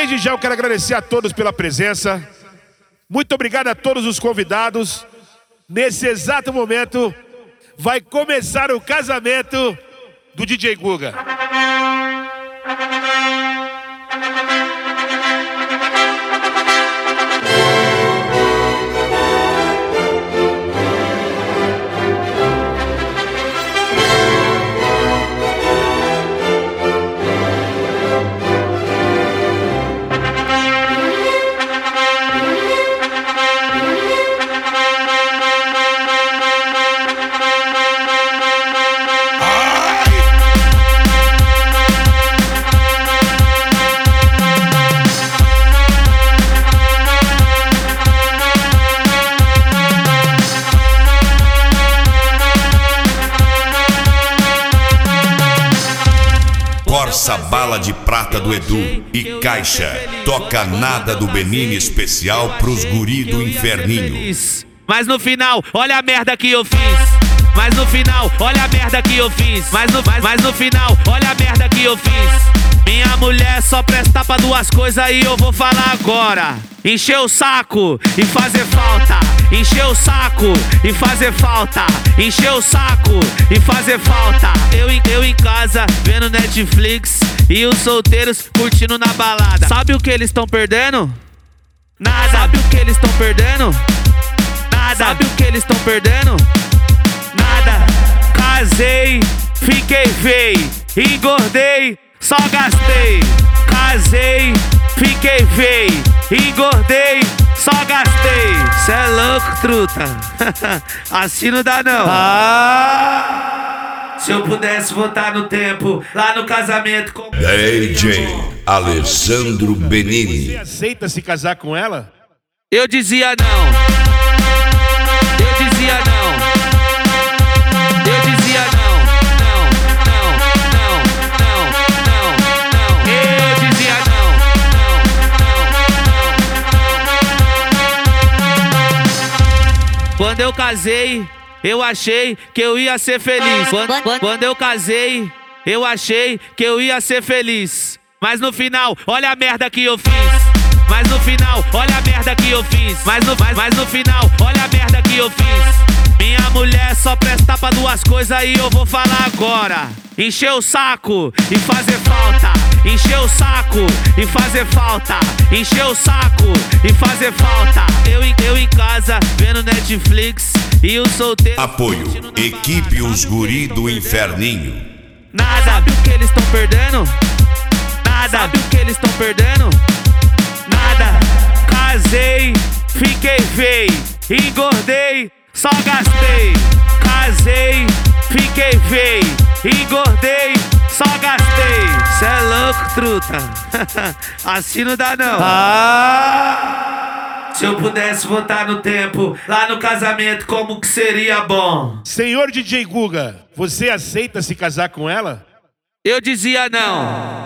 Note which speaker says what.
Speaker 1: Desde já eu quero agradecer a todos pela presença. Muito obrigado a todos os convidados. Nesse exato momento vai começar o casamento do DJ Guga.
Speaker 2: Corsa Bala de Prata do Edu e Caixa toca Nada do Benini especial pros guri do Inferninho.
Speaker 3: Mas no final, olha a merda que eu fiz. Mas no final, olha a merda que eu fiz. Mas no final, olha a merda que eu fiz. Minha mulher só presta pra duas coisas e eu vou falar agora. Encher o saco e fazer falta. Encher o saco e fazer falta. Encher o saco e fazer falta. Eu em casa vendo Netflix e os solteiros curtindo na balada. Sabe o que eles estão perdendo? Nada. Sabe o que eles estão perdendo? Nada. Sabe o que eles estão perdendo? Nada. Casei, fiquei feio, engordei, só gastei. Casei, fiquei feio, engordei, só gastei. Cê é louco, truta. Assim não dá não. Se eu pudesse voltar no tempo, lá no casamento com
Speaker 2: DJ Alessandro Benini.
Speaker 1: Você aceita se casar com ela?
Speaker 3: Eu dizia não. Eu dizia não. Eu dizia não. Não, não, não, não, não, não. Eu dizia não. Não. Quando eu casei, eu achei que eu ia ser feliz. Quando eu casei, eu achei que eu ia ser feliz. Mas no final, olha a merda que eu fiz. Mas no final, olha a merda que eu fiz. Mas no final, olha a merda que eu fiz. Minha mulher só presta pra duas coisas e eu vou falar agora. Encher o saco e fazer falta. Encher o saco e fazer falta. Encher o saco e fazer falta. Eu em casa vendo Netflix e os solteiros.
Speaker 2: Apoio Equipe Os Guri do Inferninho.
Speaker 3: Nada. Sabe o que eles estão perdendo? Nada. Sabe o que eles estão perdendo? Nada. Casei, fiquei feio, engordei, só gastei. Casei, fiquei feio, engordei, só gastei. Cê é louco, truta. Assim não dá não. Se eu pudesse voltar no tempo, lá no casamento, como que seria bom?
Speaker 1: Senhor DJ Guga, você aceita se casar com ela?
Speaker 3: Eu dizia não.